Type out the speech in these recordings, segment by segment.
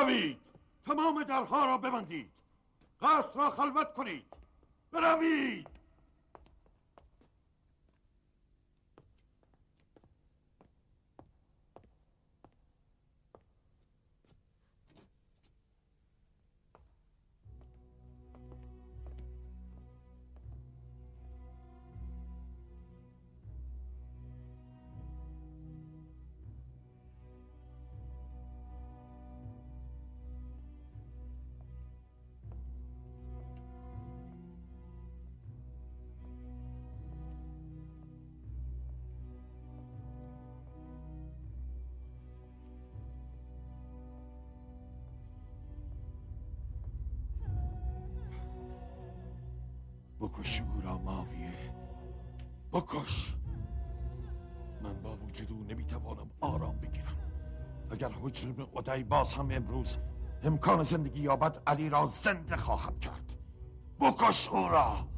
بروید. تمام درها را ببندید. قصر را خلوت کنید. بروید. بکش او را ماویه، بکش. من با وجود او نمیتوانم آرام بگیرم. اگر حجر ابن عدی باز هم امروز امکان زندگی یابد، علی را زنده خواهم کرد. بکش او را.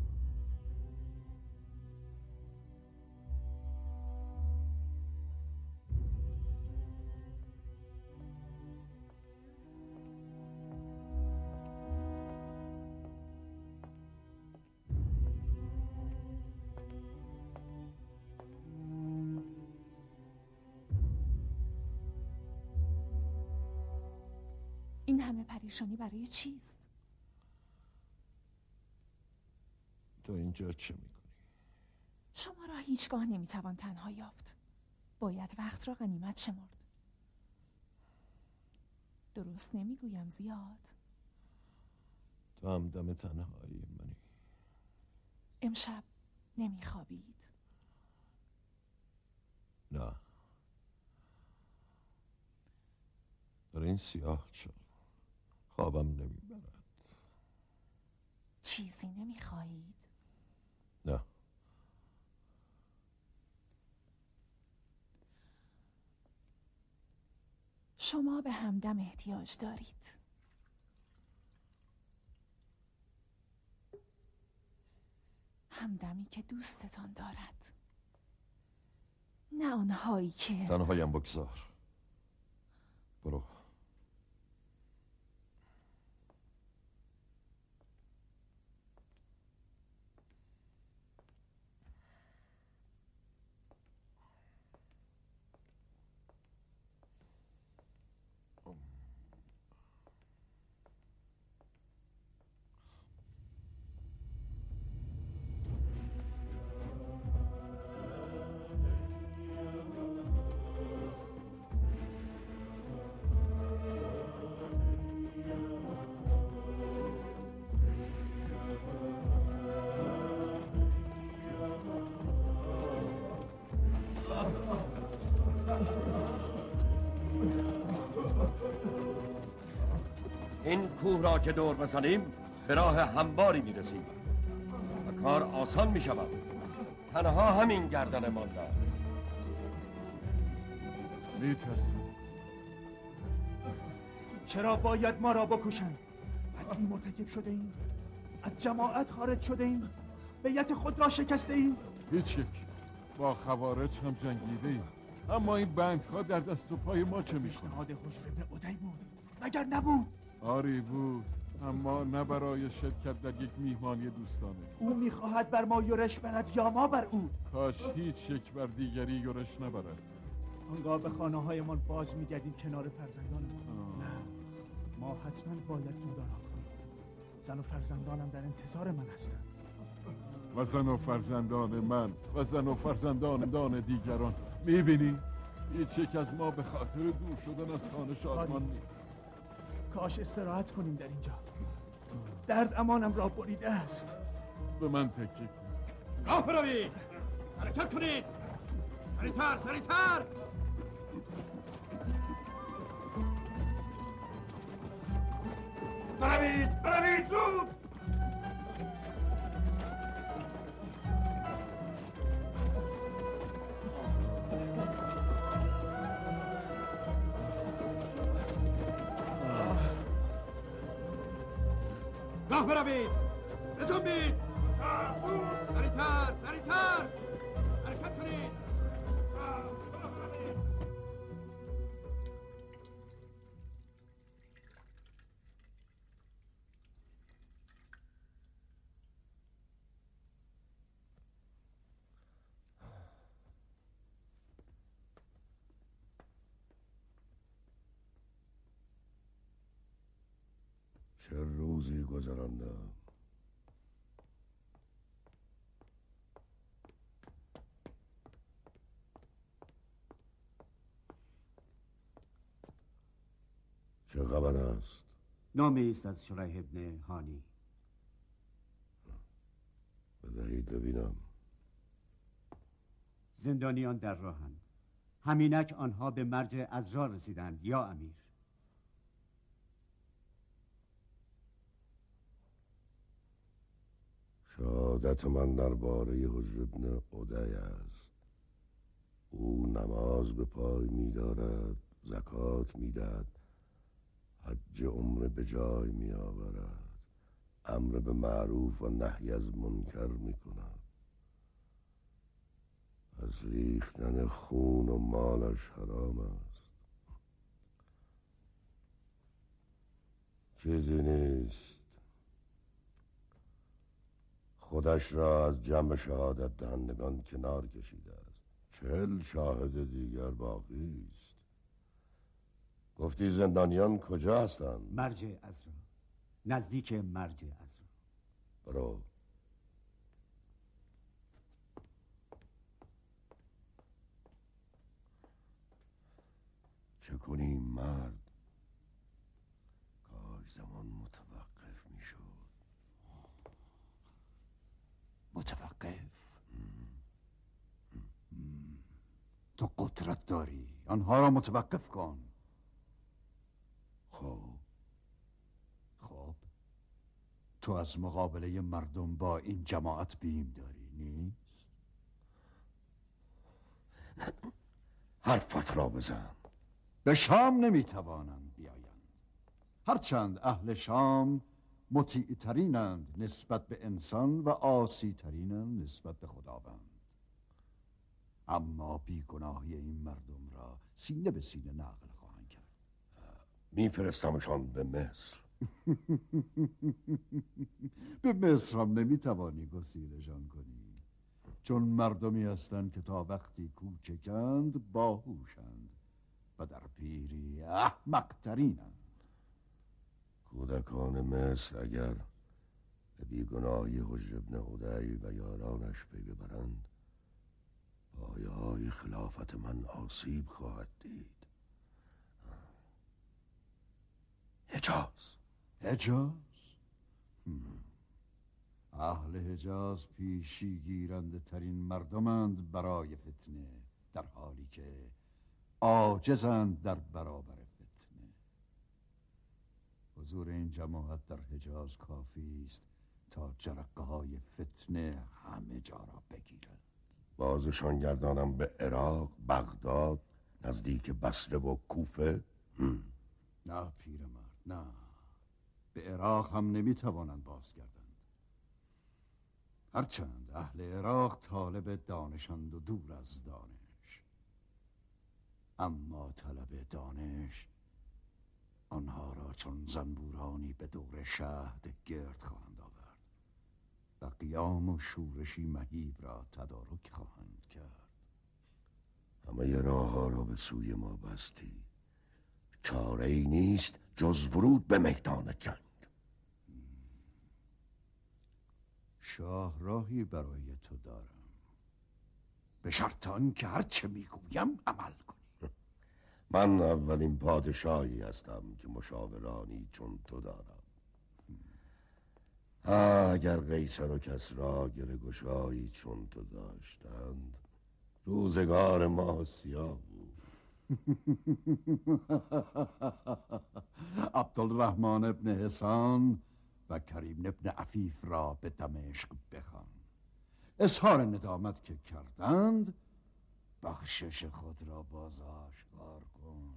این همه پریشانی برای چیست؟ تو اینجا چه میکنی؟ شما را هیچگاه نمیتوان تنها یافت. باید وقت را غنیمت شمرد. درست نمیگویم زیاد؟ تو همدم تنهایی منی. امشب نمیخوابید؟ نه، در این سیاه شد خوابم نمیبرد. چیزی نمیخواهید؟ نه. شما به همدم احتیاج دارید. همدمی که دوستتان دارد، نه آنهایی که تنهایم بگذار. برو. این کوه را که دور بزنیم به راه همواری میرسیم و کار آسان میشود. تنها همین گردن مانده است. میترسم. چرا باید ما را بکشند؟ قتلی مرتکب شده ایم، از جماعت خارج شده ایم، بیعت خود را شکسته ایم. هیچ یک. با خوارج هم جنگیده ایم، اما این بندها در دست و پای ما چه میکنن؟ پیشنهاد حجر ابن عدی بود مگر نبود؟ آری بود، اما نه برای شرکت در یک میهمانی دوستانه. او میخواهد بر ما یورش برد یا ما بر او. کاش هیچ یک بر دیگری یورش نبرد. آنگاه به خانه هایمان باز میگردیم کنار فرزندانم. نه، ما حتما باید مدارا کنیم. زن و فرزندانم در انتظار من هستند. و زن و فرزندان من و زن و فرزندان دیگران. میبینی؟ هیچ یک از ما به خاطر دور شدن از خانه شادمان نیست. کاش استراحت کنیم در اینجا. درد امانم را بریده است. به من تکیه کن. راه بروید. حرکت کنید. سریعتر سریعتر. بروید زود. راه بروید. بزنبید. سریعتر سریعتر. حرکت کنید. چه روزی گذراندم. چه خبر است؟ نامه است از شریح ابن هانی. بدهید ببینم. زندانیان در راهند. همینک آنها به مرج عذرا رسیدند یا امیر. شهادت من درباره حجر ابن عدی است. او نماز به پای می‌دارد، زکات می‌دهد، حج عمره به جای می‌آورد، امر به معروف و نهی از منکر می‌کند. از ریختن خون و مالش حرام است. چیزی نیست. خودش را از جمع شهادت دهندگان کنار کشیده است. 40 شاهد دیگر باقی است. گفتی زندانیان کجا هستند؟ مرج عذرا، نزدیک مرج عذرا. برو. چه کنیم مرد؟ کاش زمان متوقف میشد. متوقف؟ تو قدرت داری، آنها را متوقف کن. خب تو از مقابله مردم با این جماعت بیم داری نیست؟ حرفت را بزن. به شام نمیتوانند بیایند، هرچند اهل شام مطیع ترینند نسبت به انسان و عاصی ترینند نسبت به خداوند. اما بیگناهی این مردم را سینه به سینه نقل خواهند کرد. میفرستمشان به مصر. به مصر هم نمیتوانی گسیلشان کنی، چون مردمی هستند که تا وقتی کوچکند باهوشند و در پیری احمق ترینند. کودکان مصر اگر به بیگناهی حجر ابن عدی و یارانش پی ببرند، پایه های خلافت من آسیب خواهد دید. حجاز. اهل حجاز پیشی گیرنده ترین مردمند برای فتنه، در حالی که عاجزند در برابر فتنه. حضور این جماعت در حجاز کافی است تا جرقه های فتنه همه جا را بگیرد. بازشان گردانم به عراق، بغداد، نزدیک بصره و کوفه. نه پیرمرد، نه. به عراق هم نمیتوانند بازگردند، هرچند اهل عراق طالب دانشند و دور از دانش. اما طلب دانش آنها را چون زنبورانی به دور شهد گرد خواهند آورد و قیام و شورشی مهیب را تدارک خواهند کرد. همه راه ها را به سوی ما بستی. چاره ای نیست جز ورود به میدان جنگ. شاه راهی برای تو دارم، به شرط آنکه هر چه میگویم عمل کنی. من اولین پادشاهی هستم که مشاورانی چون تو دارم. اگر قیصر و کسری گره‌گشایی چون تو داشتند، روزگار ما سیاه بود. عبدالرحمن ابن حسان و کریم ابن عفیف را به دمشق بخوان. اظهار ندامت که کردند، بخشش خود را باز آشکار کن.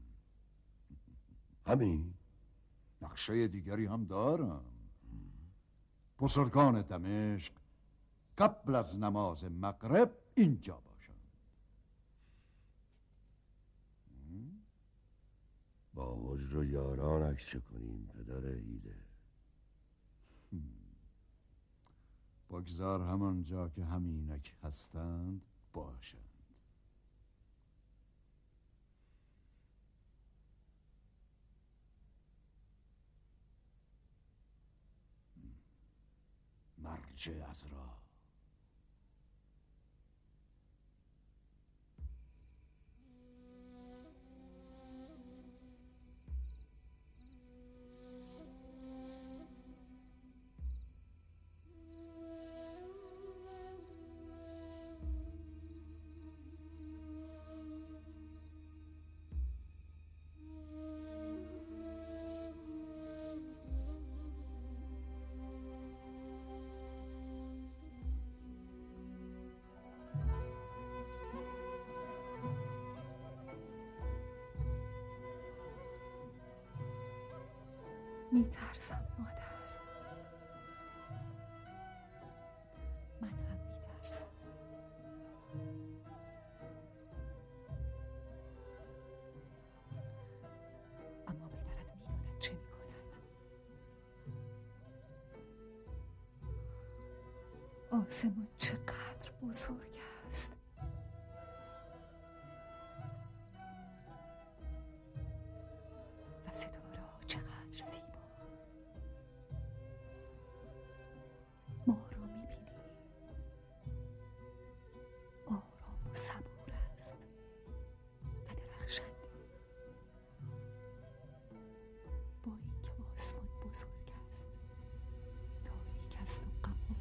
همین؟ نقشه دیگری هم دارم. بزرگان دمشق قبل از نماز مغرب اینجا باشند. با حجر و یارانش چه کنیم پدر ایله؟ بگذار همانجا که همینک هستند باشند. مرج عذرا. میترسم مادر، من هم میترسم. اما پدرت میداند چه میکند. آسمون چقدر بزرگ است. و ستاره ها چقدر زیبا. ما رو میبینی، آرام و صبور است و درخشنده. با اینکه آسمان بزرگ است، تاریک است و غم‌آور.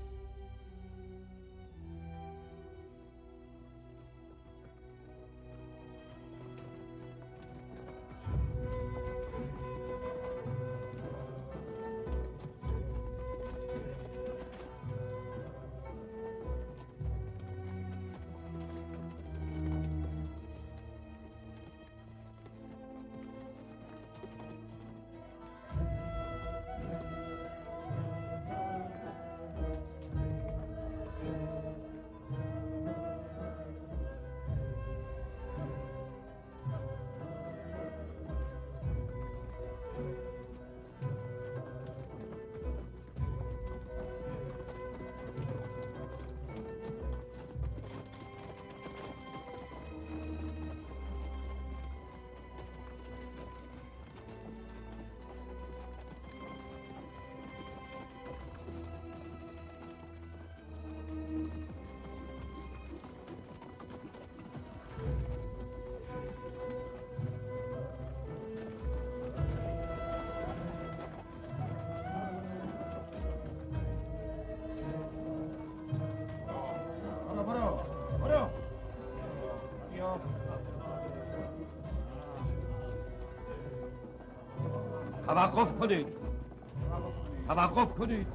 توقف کنید، توقف کنید.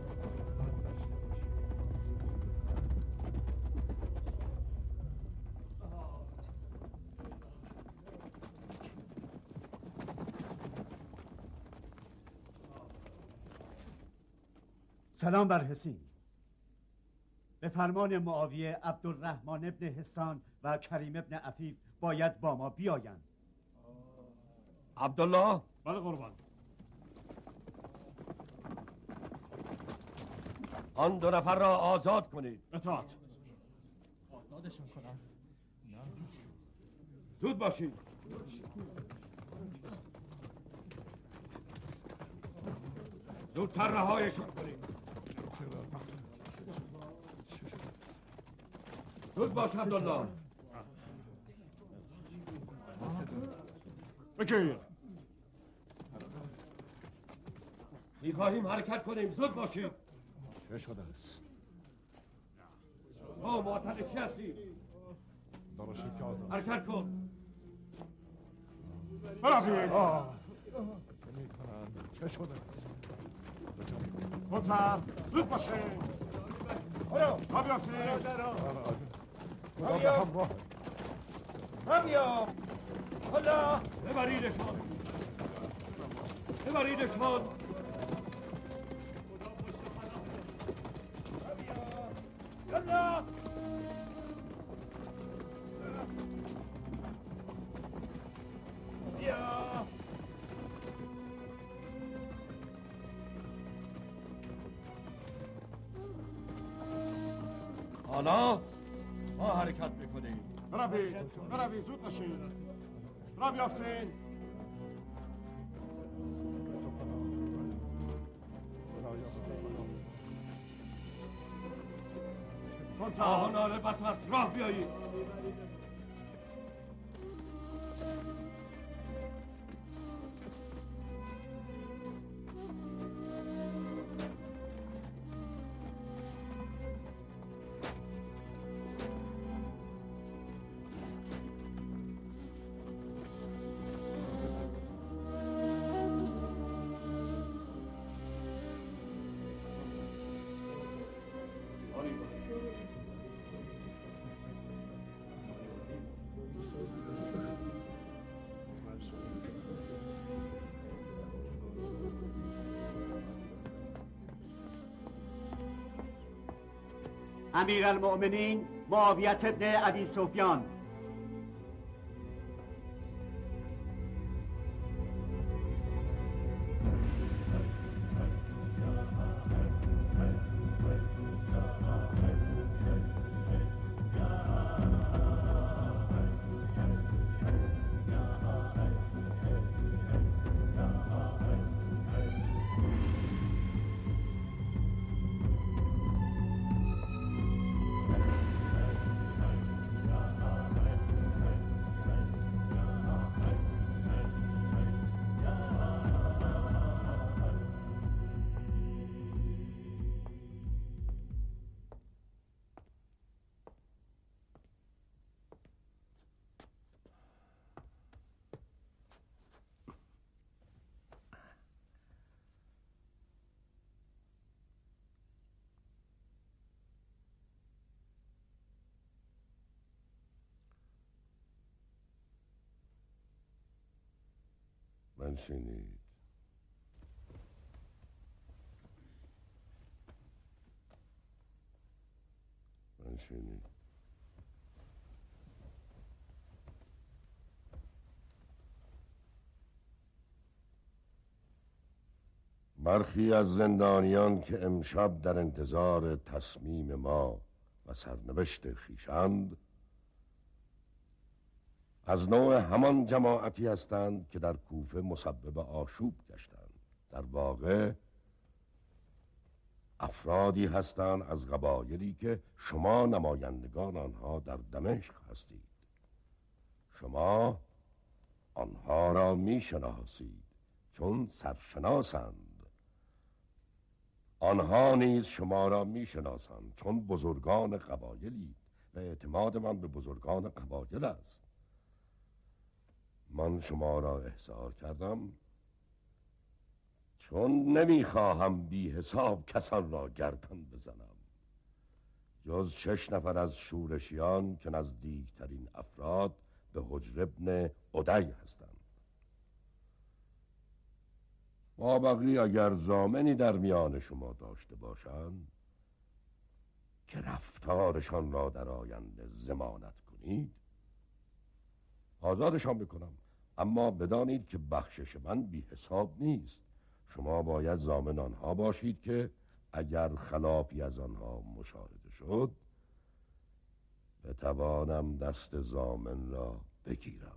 سلام بر حسین. به فرمان معاویه عبدالرحمن ابن حسان و کریم ابن عفیف باید با ما بیایند. عبدالله. بله قربان. آن دو نفر را آزاد کنید. اطاعت. آزادشون کنم؟ زود باشید. زودتر رهایشون کنید. زود باش عبدالله. بگیر. میخواهیم حرکت کنیم. زود باشید. چه شده است؟ معتقد چی هستی؟ درشت که آزاد. حرکت کن. بروید. چه میکنند؟ چه شده است؟ خودم زود باشه. ها بیافتید. خدا به همراه. همیا. حالا ببریدشان. ببریدشان. یلا. بیا. حالا ما حرکت میکنیم. بروید زود باشید. را بیافتید. آه ناله بس از راه بیایید. امیرالمؤمنین معاویه ابن ابی سفیان. بنشینید. بنشینید. برخی از زندانیان که امشب در انتظار تصمیم ما و سرنوشت خویشند از نوع همان جماعتی هستند که در کوفه مسبب آشوب گشتند. در واقع افرادی هستند از قبایلی که شما نمایندگان آنها در دمشق هستید. شما آنها را میشناسید چون سرشناسند. آنها نیز شما را میشناسند چون بزرگان قبایلی و اعتماد من به بزرگان قبایل است. من شما را احضار کردم چون نمیخواهم بی حساب کسان را گردن بزنم، جز 6 نفر از شورشیان که نزدیکترین افراد به حجر ابن عدی هستند. ما بقی اگر ضامنی در میان شما داشته باشند که رفتارشان را در آینده ضمانت کنید، آزادشان بکنم، اما بدانید که بخشش من بی حساب نیست. شما باید ضامن آنها باشید که اگر خلافی از آنها مشاهده شد بتوانم دست ضامن را بگیرم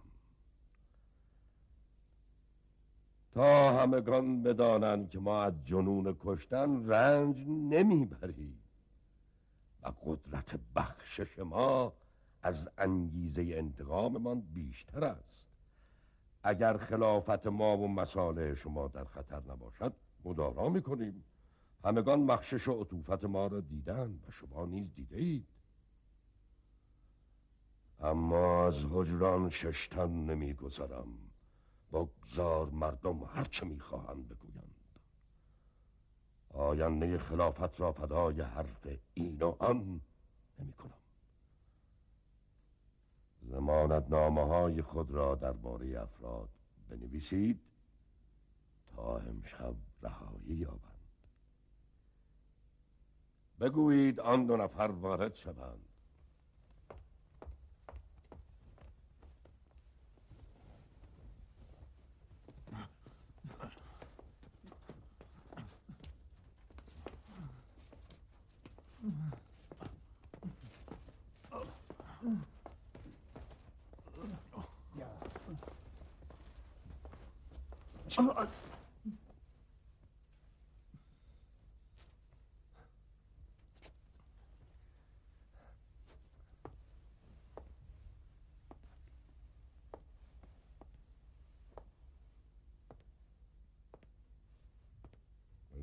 تا همگان بدانند که ما از جنون کشتن رنج نمیبریم و قدرت بخشش ما از انگیزه انتقام من بیشتر است. اگر خلافت ما و مصالح شما در خطر نباشد مدارا میکنیم. همگان بخشش و عطوفت ما را دیدن و شما نیز دیده اید. اما از حجران 6 تن نمیگذرم. بگذار مردم هرچه میخواهند بگویند. آینده خلافت را فدای حرف این و آن نمیکنم. ضمانتنامه های خود را درباره افراد بنویسید تا امشب رهایی یابند. بگویید آن 2 نفر وارد شوند.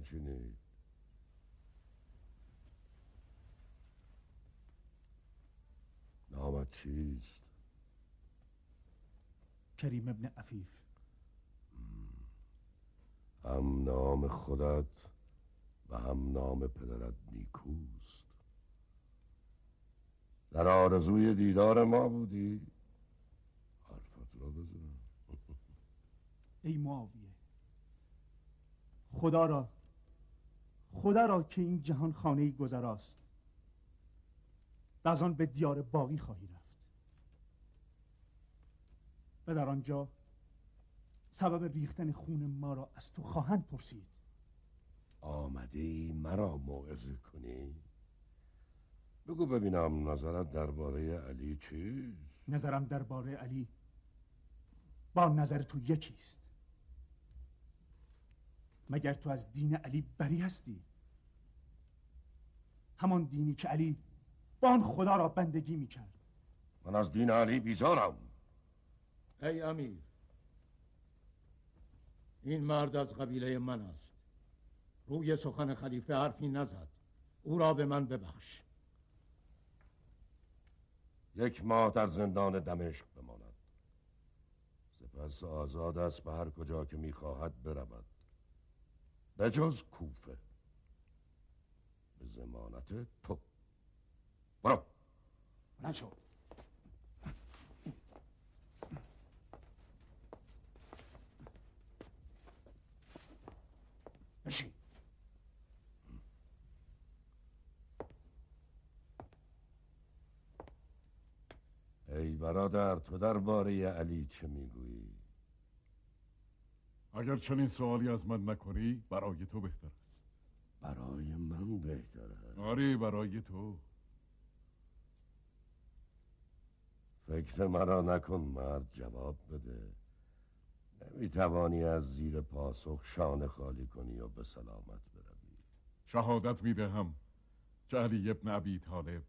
بنشینید. نامت چیست؟ کریم ابن عفیف. هم نام خودت و هم نام پدرت نیکوست. در آرزوی دیدار ما بودی؟ حرفت را بزن. ای معاویه، خدا را که این جهان خانه‌ای گذراست و از آن به دیار باقی خواهی رفت و در آنجا سبب ریختن خون ما را از تو خواهند پرسید. آمده ای مرا موعظه کنی؟ بگو ببینم نظرت درباره علی چیست؟ نظرم درباره علی با نظر تو یکیست. مگر تو از دین علی بری هستی؟ همان دینی که علی با آن خدا را بندگی میکرد. من از دین علی بیزارم. ای امیر، این مرد از قبیله من است. روی سخن خلیفه حرفی نزد. او را به من ببخش. 1 ماه در زندان دمشق بماند، سپس آزاد است به هر کجا که میخواهد برود، به جز کوفه، به ضمانت تو. برو. نشو. بشین. ای برادر، تو درباره علی چه میگویی؟ اگر چنین سوالی از من نکنی برای تو بهتر است. برای من بهتره؟ آری، برای تو. فکر مرا نکن مرد، جواب بده. نمیتوانی از زیر پاسخ شانه خالی کنی و به سلامت بروی. شهادت میدهم که علی ابن ابی طالب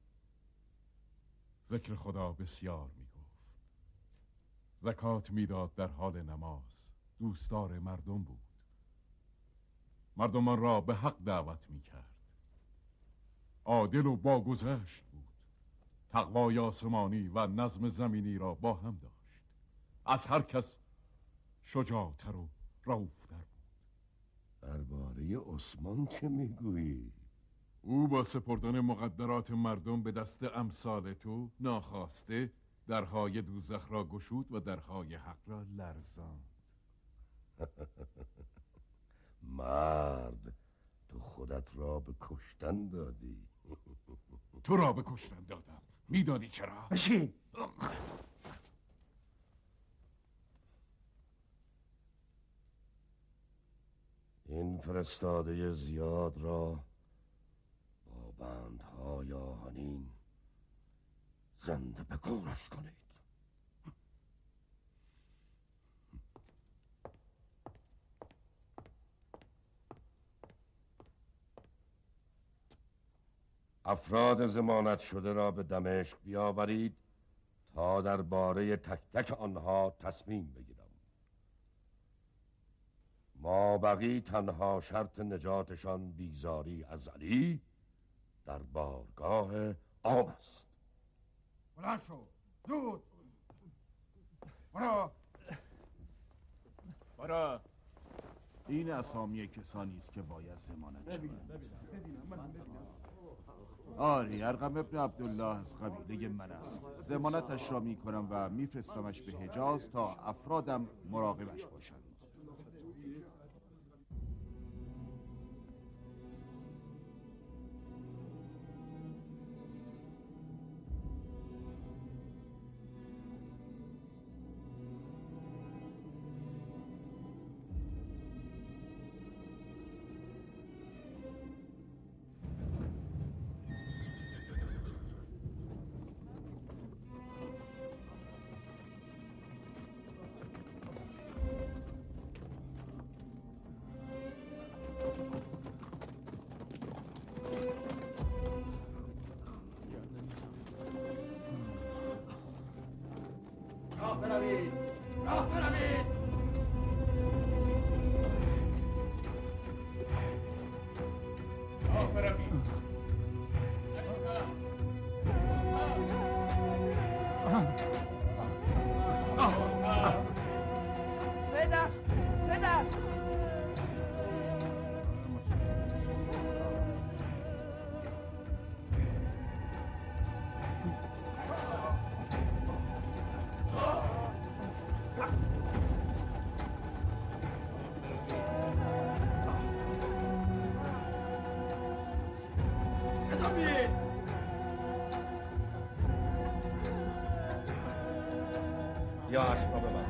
ذکر خدا بسیار میگفت، زکات میداد در حال نماز، دوستدار مردم بود، مردمان را به حق دعوت میکرد، عادل و باگذشت بود، تقوای آسمانی و نظم زمینی را با هم داشت، از هر کس شجاعتر و رؤوفتر بود. درباره عثمان چه میگویی؟ او با سپردن مقدرات مردم به دست امثال تو ناخواسته درهای دوزخ را گشود و درهای حق را لرزاند. مرد، تو خودت را به کشتن دادی. تو را به کشتن دادم. میدانی چرا؟ بشین. این فرستاده زیاد را با بندهای آهنین زنده به گورش کنید. افراد ضمانت شده را به دمشق بیاورید تا درباره تک تک آنها تصمیم بگیرم. ما بقی تنها شرط نجاتشان بیزاری از علی در بارگاه عام است. بلند شو، زود برو. این اسامی کسانی است که باید ضمانت شوند. آری، ارقم ابن عبدالله از قبیله من است. ضمانتش را می کنم و میفرستمش به حجاز تا افرادم مراقبش باشند. پدر. یا اسب را ببر.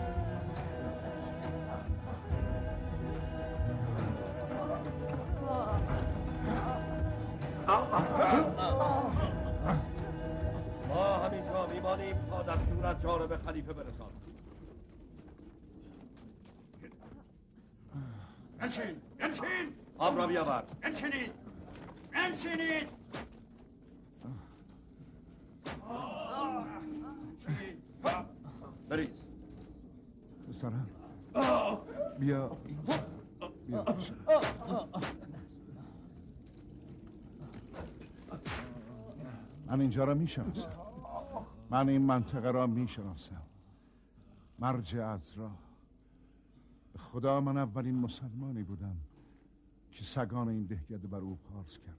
ما همینجا میمانیم تا دستور از جانب خلیفه برسان. بنشین. آب را بیاور. بنشینید. بریز. پسرم بیا من اینجا را میشناسم. من این منطقه را میشناسم. مرج عذرا. به خدا من اولین مسلمانی بودم که سگان این دهکده بر او پارس کردم.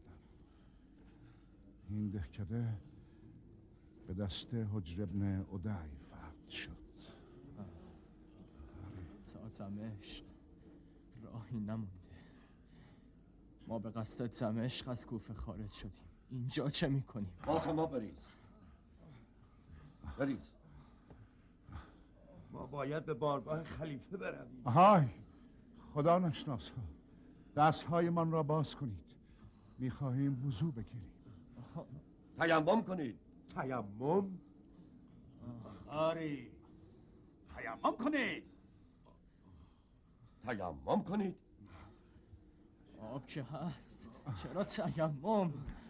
این دهکده به دست حجر ابن عدی فرد شد. تا دمشق راهی نمونده. ما به قصد دمشق از کوفه خارج شدیم. اینجا چه میکنیم؟ باز ما بریز. ما باید به بارگاه خلیفه برویم. آهای خدا نشناسا، دستهای من را باز کنید. میخواهیم وضو بگیریم. تیمم کنید. تیمم؟ آری تیمم کنید. آب که هست، چرا تیمم؟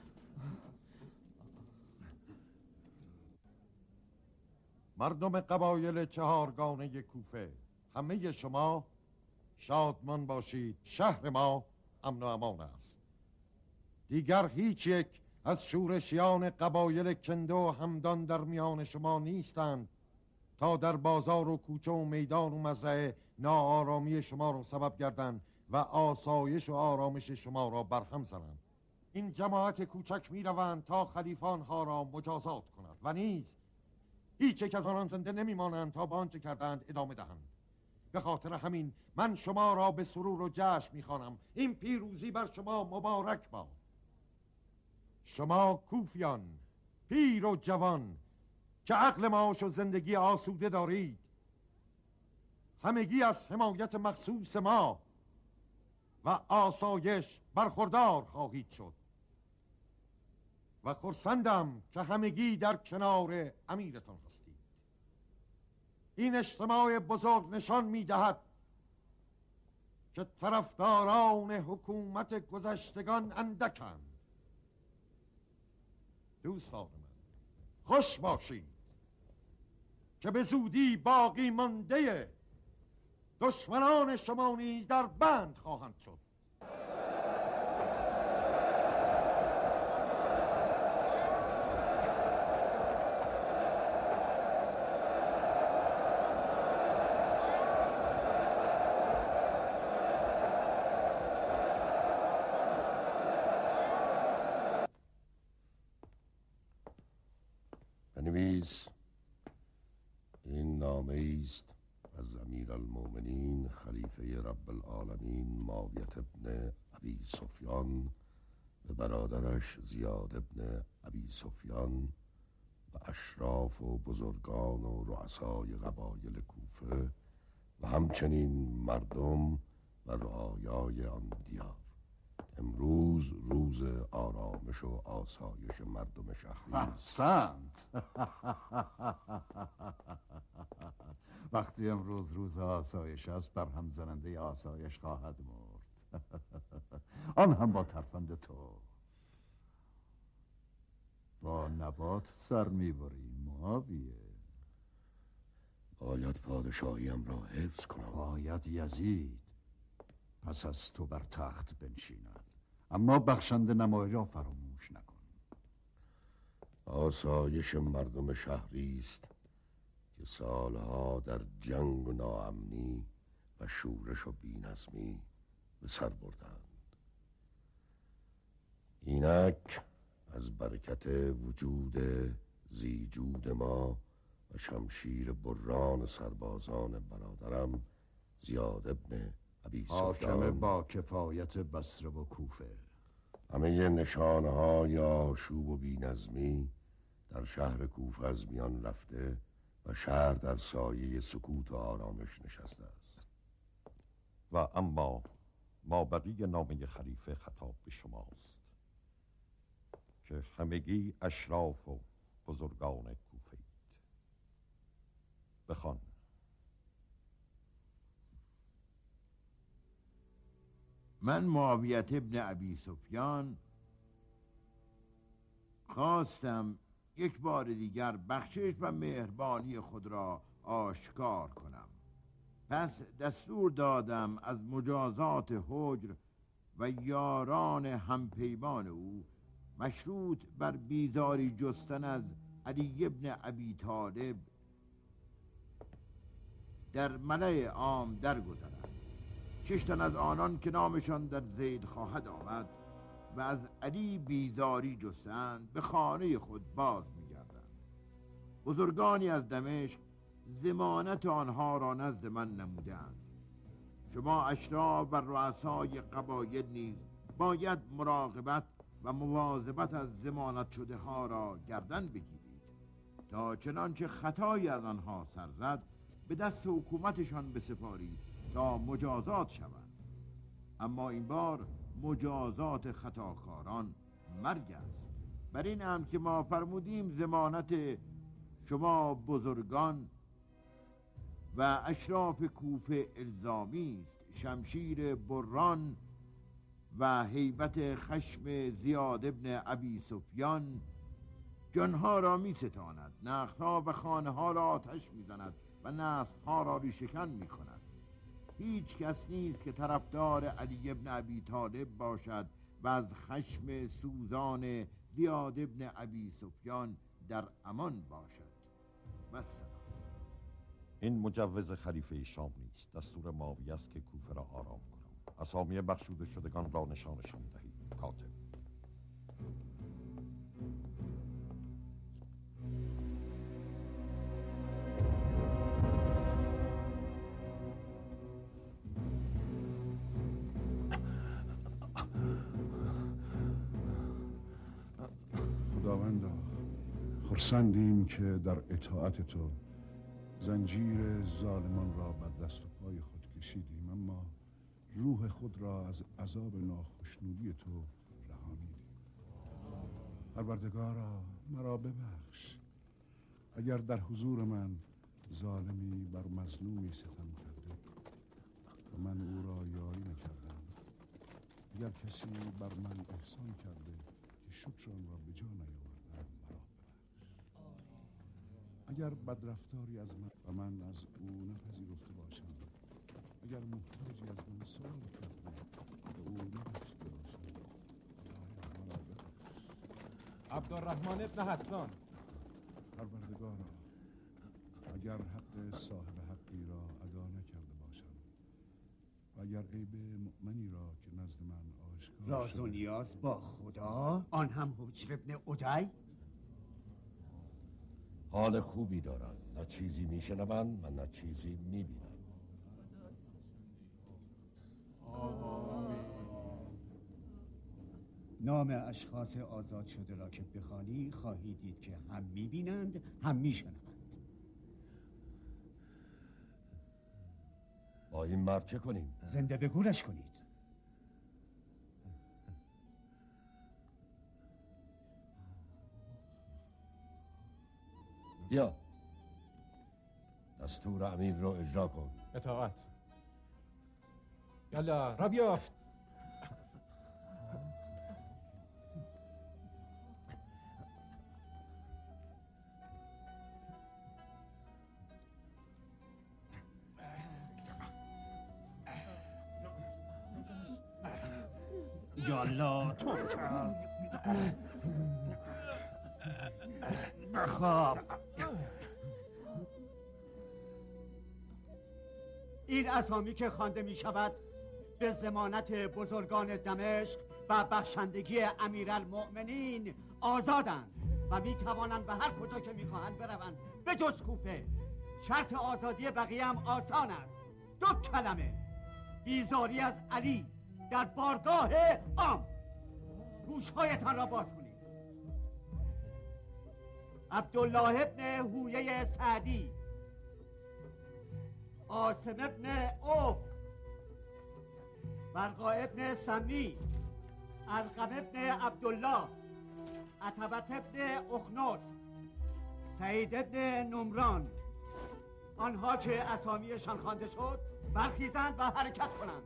مردم قبایل چهارگانه کوفه، همه شما شادمان باشید. شهر ما امن و امان است. دیگر هیچ یک از شورشیان قبایل کنده و همدان در میان شما نیستند تا در بازار و کوچه و میدان و مزرعه ناآرامی شما را سبب گردند و آسایش و آرامش شما را برهم زنند. این جماعت کوچک می روند تا خلیفان ها را مجازات کنند و نیز هیچ یک از آنان زنده نمی مانند تا به آنچه کردند ادامه دهند. به خاطر همین من شما را به سرور و جشن می خوانم. این پیروزی بر شما مبارک باد. شما کوفیان، پیر و جوان که عقل معاش و زندگی آسوده دارید، همگی از حمایت مخصوص ما و آسایش برخوردار خواهید شد و خرسندم که همگی در کنار امیرتان هستید. این اجتماع بزرگ نشان می‌دهد که طرفداران حکومت گذشتگان اندکند. دوستان من، خوش باشید که به زودی باقی مانده دشمنان شما نیز در بند خواهند شد. بنویس این نامه است از امیرالمومنین خلیفه رب العالمین معاویه ابن ابی سفیان به برادرش زیاد ابن ابی سفیان و اشراف و بزرگان و رؤسای قبایل کوفه و همچنین مردم و رعایای آن دیار. امروز روز آرامش و آسایش مردم شهری است. احسنت. وقتی امروز روز آسایش است، برهم زننده آسایش خواهد مرد. آن هم با ترفند تو. با نبات سر میبری معاویه. باید پادشاهیم را حفظ کنم. باید یزید پس از تو بر تخت بنشیند، اما بخشنده نمایی را فراموش نکن. آسایش مردم شهری است که سالها در جنگ و ناامنی و شورش و بی‌نظمی به سر بردند. اینک از برکت وجود زیجود ما و شمشیر بران سربازان برادرم زیاد ابن ابی سفیان، حاکم با کفایت بصره و کوفه، همه نشانه های آشوب و بی‌نظمی در شهر کوفه از میان رفته و شهر در سایه سکوت و آرامش نشسته است. و اما ما بقیه نامه خلیفه خطاب به شماست که همگی اشراف و بزرگان کوفه اید. بخوان. من معاویه ابن ابی سفیان خواستم یک بار دیگر بخشش و مهربانی خود را آشکار کنم. پس دستور دادم از مجازات حجر و یاران همپیمان او مشروط بر بیزاری جستن از علی ابن ابی طالب در ملأ عام درگذرند. 6 تن از آنان که نامشان در ذیل خواهد آمد و از علی بیزاری جستند به خانه خود باز می‌گردند. بزرگانی از دمشق ضمانت آنها را نزد من نمودند. شما اشراف و رؤسای قبایل نیز باید مراقبت و مواظبت از ضمانت شده ها را گردن بگیرید تا چنانچه خطایی از آنها سر زد به دست حکومتشان بسپارید تا مجازات شوند. اما این بار مجازات خطاکاران مرگ است. بر این هم که ما فرمودیم ضمانت شما بزرگان و اشراف کوفه الزامی است. شمشیر بران و هیبت خشم زیاد ابن ابی سفیان جانها را می ستاند، نخلها و خانه ها را آتش می زند و نسلها را ریشه‌کن می کند. هیچ کس نیست که طرفدار علی ابن ابی طالب باشد و از خشم سوزان زیاد ابن ابی سفیان در امان باشد. والسلام. این مجوز خلیفه شام نیست. دستور معاویه است که کوفه را آرام کنم. اسامی بخشوده شدگان را نشانشان دهید. کاتب. خداوندا، خرسندیم که در اطاعت تو زنجیر ظالمان را بر دست و پای خود کشیدیم، اما روح خود را از عذاب ناخشنودی تو رهانیدیم. پروردگارا مرا ببخش اگر در حضور من ظالمی بر مظلومی ستم کرده و من او را یاری نکردم. اگر کسی بر من احسان کرده که شکر آن را به جا نیاوردم مرا ببخش. اگر بدرفتاری از من و من از او نپذیرفته باشم، اگر محتاجی از من سوال کرده به او نبخشیده باشم، خدایا مرا ببخش. عبدالرحمن ابن حسان. پروردگارا، اگر حق صاحب حقی را ادا نکرده باشم و اگر عیب مؤمنی را که نزد من آشکار راز و نیاز با خدا، آن هم حجر ابن عدی. حال خوبی دارند، نه چیزی میشنوند و نه چیزی میبینند. نام اشخاص آزاد شده را که بخوانی خواهی دید که هم میبینند هم میشنوند. با این مرد چه کنیم؟ زنده به گورش کنید. بیا دستور امیر رو اجرا کن. اطاعت. یلا را بیافت. یالا توتر بخواب. این اسامی که خوانده می شود به ضمانت بزرگان دمشق و بخشندگی امیرالمؤمنین آزادند و می توانند به هر کجا که می خواهند بروند به جز کوفه. شرط آزادی بقیه هم آسان است، 2 کلمه: بیزاری از علی در بارگاه عام. گوشهایتان را باز کنید. عبدالله ابن هویه سعدی، عاصم ابن عوف، برقا ابن سمی، ارقم ابن عبدالله، عتبت ابن اخنس، سعید ابن نمران، آنها که اسامیشان خوانده شد برخیزند و حرکت کنند.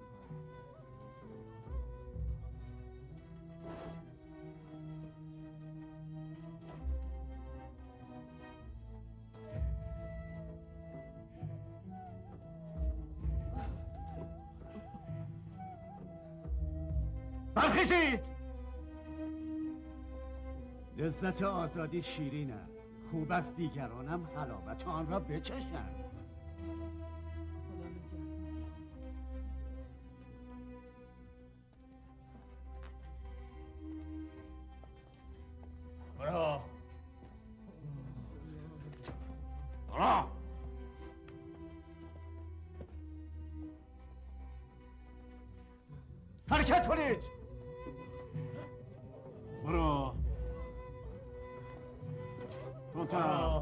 برخیزید! لذت آزادی شیرین است، خوب است دیگرانم حلاوت آن را بچشند. برا برا حرکت کنید! برا برا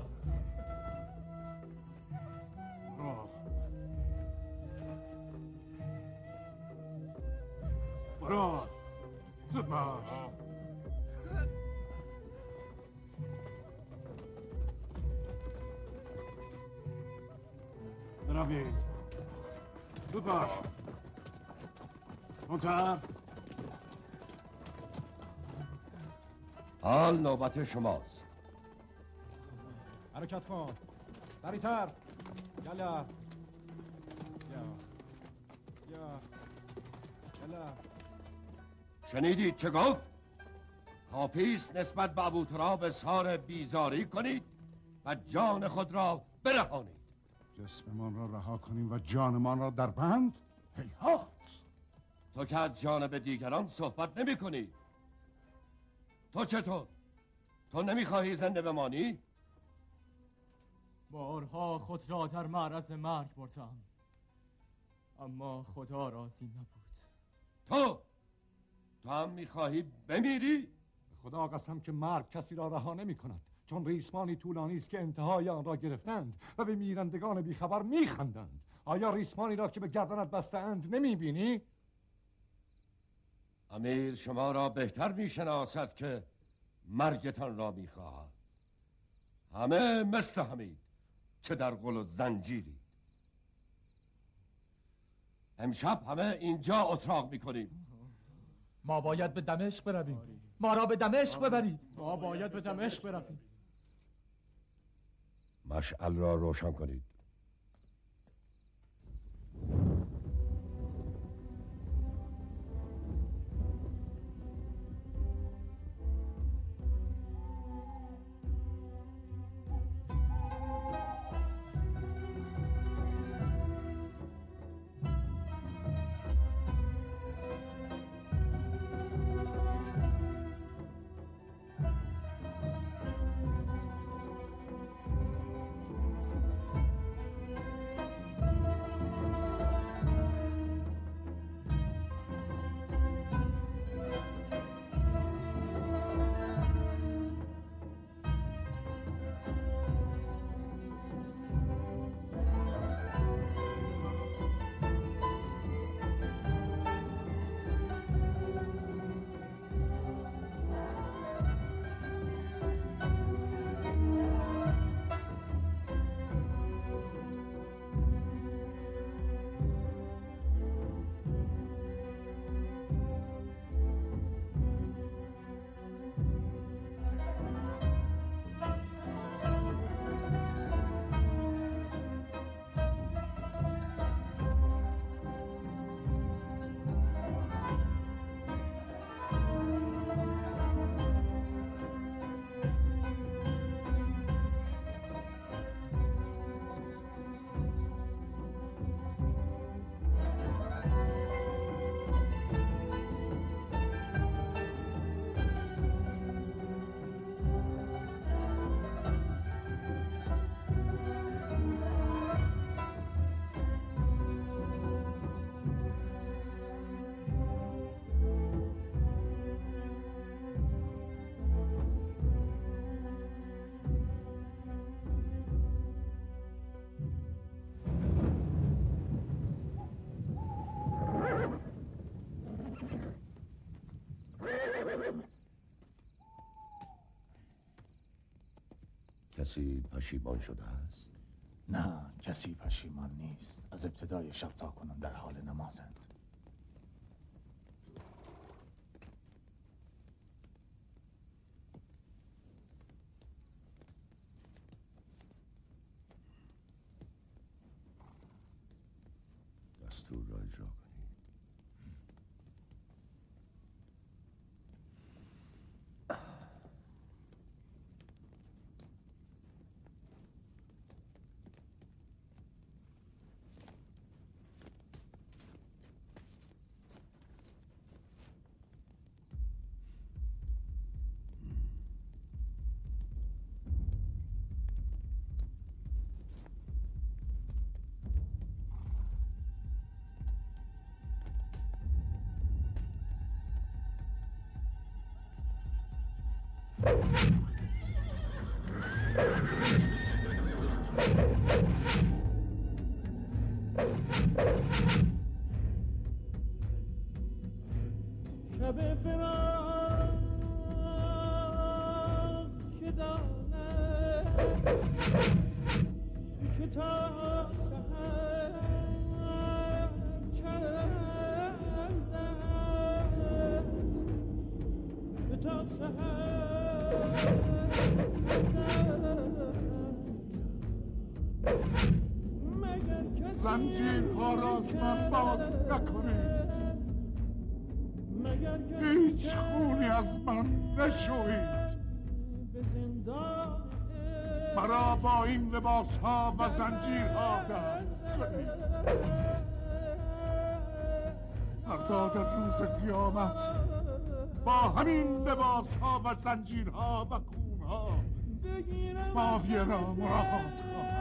برا زود باش. بروید. زود باش. منتر. حال نوبت شماست. حرکت کن. سریعتر. یلا. شنیدید چه گفت؟ کافیست نسبت به ابوتراب اظهار بیزاری کنید و جان خود را برهانید. جسممان را رها کنیم و جانمان را در بند؟ هیهات! تو که از جانب دیگران صحبت نمی کنی. تو چطور؟ تو نمیخواهی زنده بمانی؟ بارها خود را در معرض مرگ بردم، اما خدا راضی نبود. تو هم میخواهی بمیری؟ خدا قسم که مرگ کسی را رها نمی کند، چون ریسمانی طولانی است که انتهای آن را گرفتند و به میرندگان بیخبر میخندند. آیا ریسمانی را که به گردنت بسته‌اند نمیبینی؟ امیر شما را بهتر میشناسد که مرگتان را میخواهد. همه مثل همید، چه در قل و زنجیری. امشب همه اینجا اتراق میکنیم. ما باید به دمشق برویم. ما را به دمشق ببرید. ما باید به دمشق برویم. مشعل را روشن کنید. کسی پشیمان شده است؟ نه، کسی پشیمان نیست. از ابتدای شب تا کنون در حال نمازند. دستور را اجرا کنید. شب فراق که دانه که تا سحر چند است که تا سحر زنجیرها را از من باز نکنید. هیچ خونی از من نشوید. مرا با این لباس ها و زنجیرها دفن کنید. فردا در روز قیامت با همین لباس ها و زنجیرها و خون ها ماهیه را ملاقات خواهم.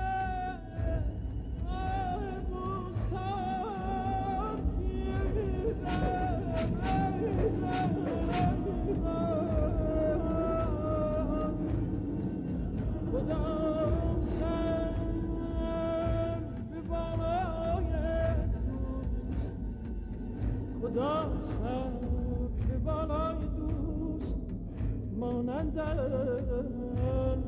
خدا سر به بالای دوست مانند